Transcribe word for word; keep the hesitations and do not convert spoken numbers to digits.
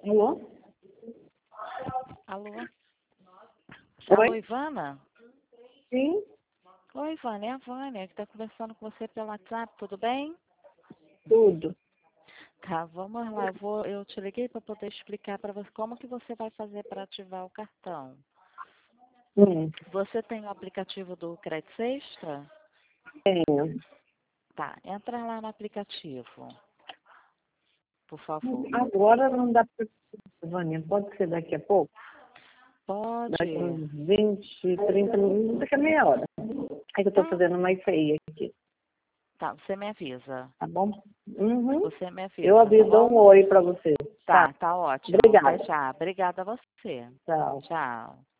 Alô? Alô? Oi? Alô, Ivana? Sim? Oi, Ivana, é a Vânia, que está conversando com você pelo WhatsApp, tudo bem? Tudo. Tá, vamos lá, eu, vou, eu te liguei para poder explicar para você como que você vai fazer para ativar o cartão. Hum, Você tem o aplicativo do Crédito Extra? tenho. Tá, entra lá no aplicativo, por favor. Agora não dá para... Vânia, pode ser daqui a pouco? Daqui Pode. uns vinte, trinta minutos, daqui a meia hora. É que eu tô Tá, fazendo uma I C I aqui, tá, você me avisa. tá bom? Uhum. Você me Eu avisa, tá aviso, dou um bom? oi para você. Tá, Tá, tá ótimo. Até obrigada. já. Obrigada a você. Tchau. Tchau.